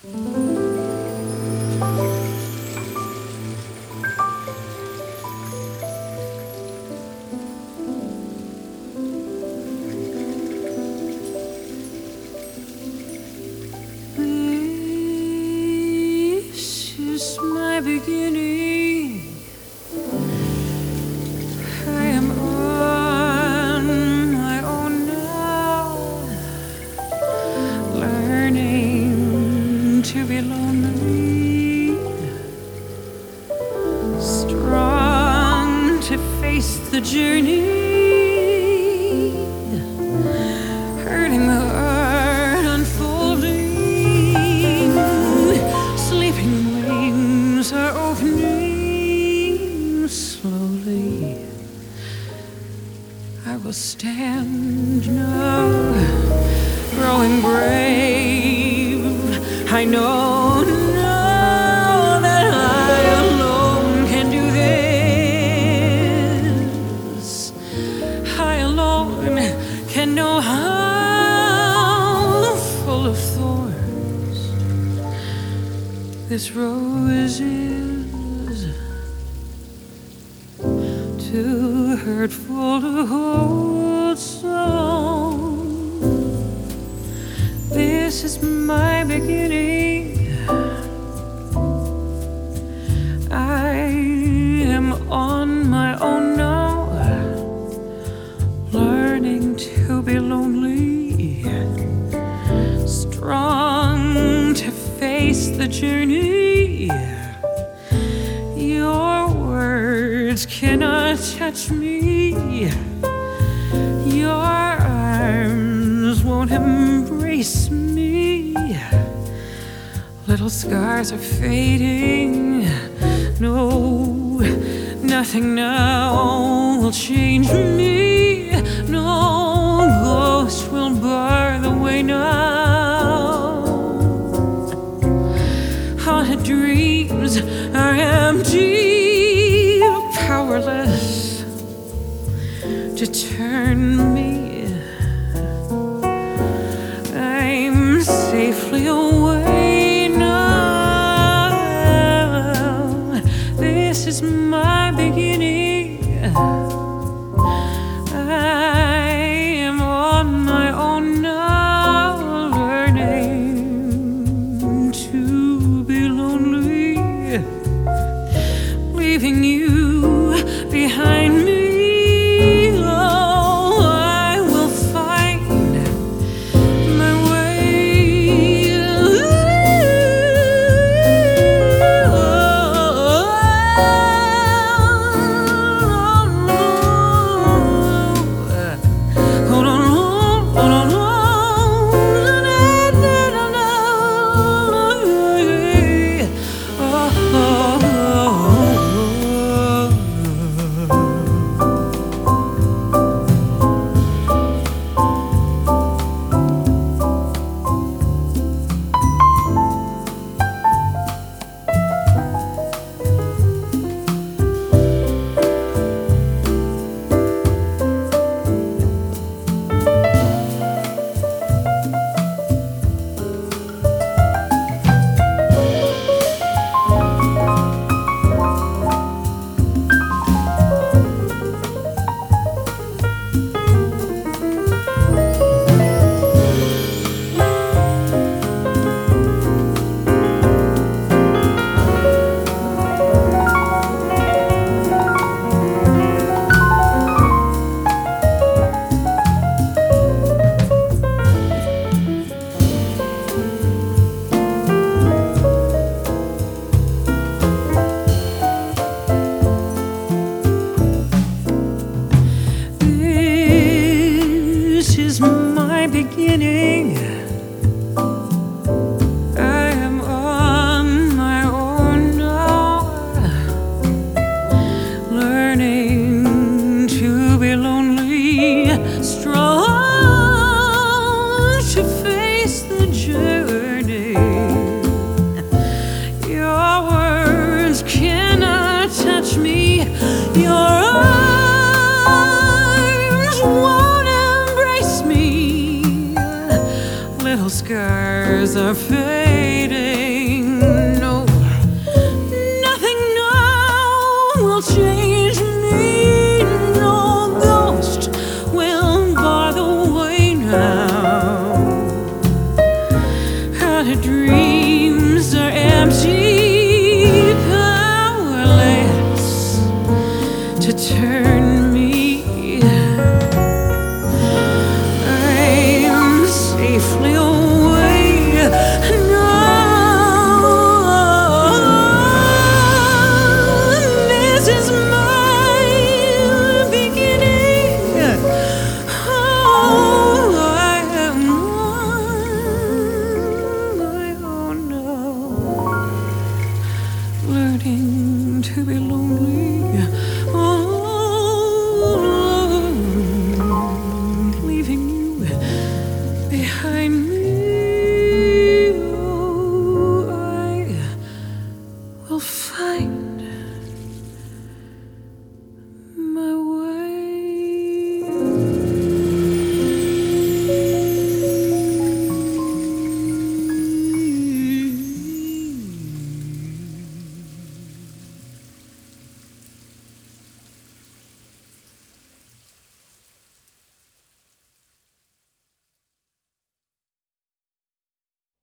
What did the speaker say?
This is my beginning. I am on my own now, learning to be lonely, strong to face the journey, hurting the heart unfolding, sleeping wings are opening slowly. I will stand now, growing brave. I know now that I alone can do this. I alone can know how full of thorns this rose is, too hurtful to hold so. This is my beginning. I am on my own now, learning to be lonely, strong to face the journey. Your words cannot touch me. Your arms won't embrace me. Little scars are fading. No, nothing now will change me. No ghost will bar the way now. Haunted dreams are empty, powerless to turn me. I'm safely away now. This is my beginning. I am on my own now, learning to be lonely, leaving you behind me. Oh, I will find my way colors are fading. No, nothing now will change me. No ghost will bar the way now. Had a dream.